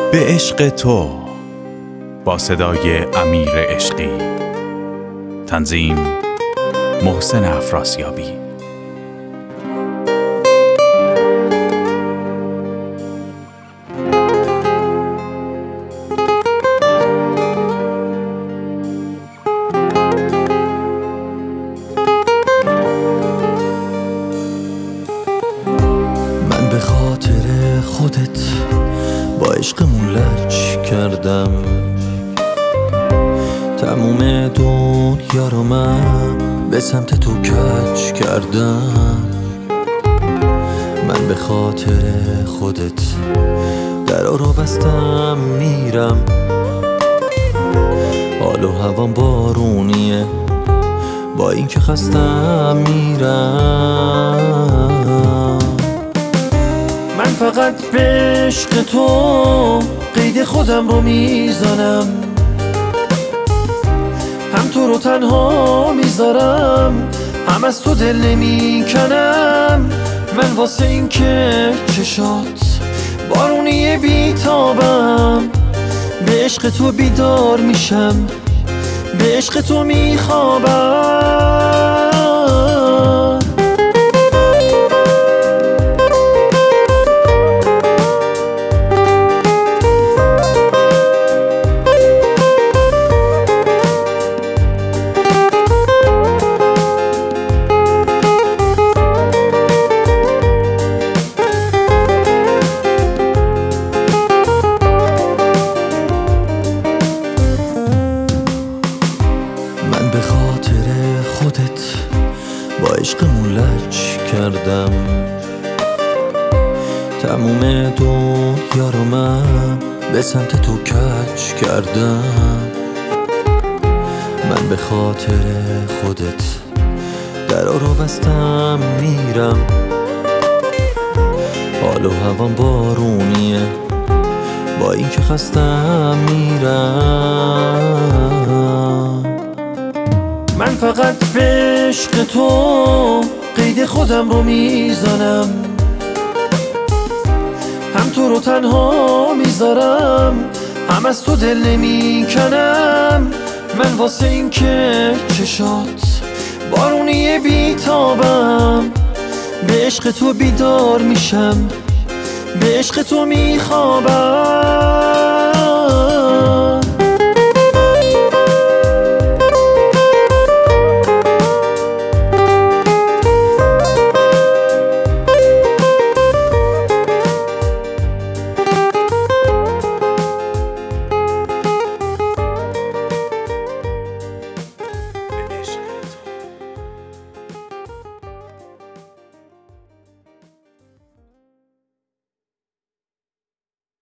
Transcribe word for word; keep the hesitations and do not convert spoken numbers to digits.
به عشق تو با صدای امیر عشقی، تنظیم محسن افراسیابی. من به خاطر خودت با عشقمون لج کردم، تموم دنیا رو من به سمت تو کج کردم. من به خاطر خودت درا رو بستم میرم، حال و هوام بارونیه با این که خستم میرم. من فقط به عشق تو قید خودم رو میزنم، هم تو رو تنها میذارم، هم از تو دل نمیکنم. من واسه این که چشات بارونی بیتابم، به عشق تو بیدار میشم، به عشق تو میخوابم. من به خاطر خودت با عشقمون لج کردم، تموم دنیا رو من به سمت تو کج کردم. من به خاطر خودت درا رو بستم میرم، حال و هوام بارونیه با این که خستم میرم. من فقط به عشق تو قید خودم رو میزنم، هم تو رو تنها میذارم، هم از تو دل نمیکنم. من واسه این که چشات بارونی بیتابم، به عشق تو بیدار میشم، به عشق تو میخوابم.